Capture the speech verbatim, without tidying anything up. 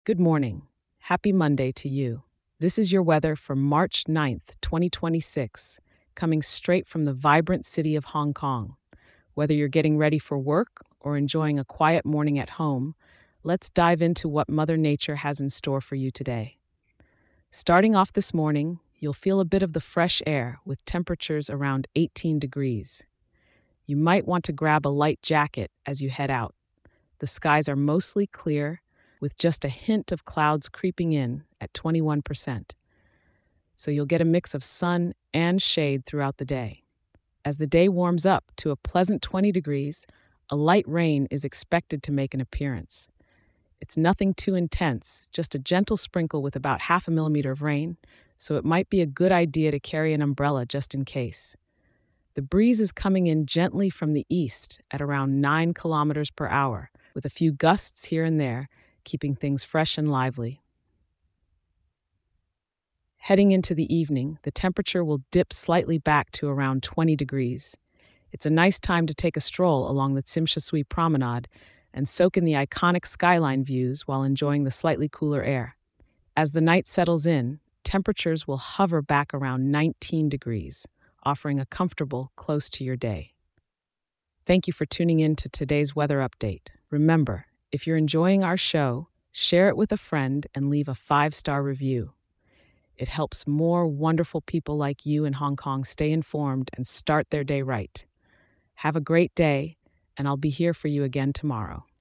Good morning. Happy Monday to you. This is your weather for March ninth, twenty twenty-six, coming straight from the vibrant city of Hong Kong. Whether you're getting ready for work or enjoying a quiet morning at home, let's dive into what Mother Nature has in store for you today. Starting off this morning, you'll feel a bit of the fresh air with temperatures around eighteen degrees. You might want to grab a light jacket as you head out. The skies are mostly clear, with just a hint of clouds creeping in at twenty-one percent. So you'll get a mix of sun and shade throughout the day. As the day warms up to a pleasant twenty degrees, a light rain is expected to make an appearance. It's nothing too intense, just a gentle sprinkle with about half a millimeter of rain, so it might be a good idea to carry an umbrella just in case. The breeze is coming in gently from the east at around nine kilometers per hour, with a few gusts here and there, keeping things fresh and lively. Heading into the evening, the temperature will dip slightly back to around twenty degrees. It's a nice time to take a stroll along the Tsim Sha Tsui promenade and soak in the iconic skyline views while enjoying the slightly cooler air. As the night settles in, temperatures will hover back around nineteen degrees, offering a comfortable close to your day. Thank you for tuning in to today's weather update. Remember, if you're enjoying our show, share it with a friend and leave a five-star review. It helps more wonderful people like you in Hong Kong stay informed and start their day right. Have a great day, and I'll be here for you again tomorrow.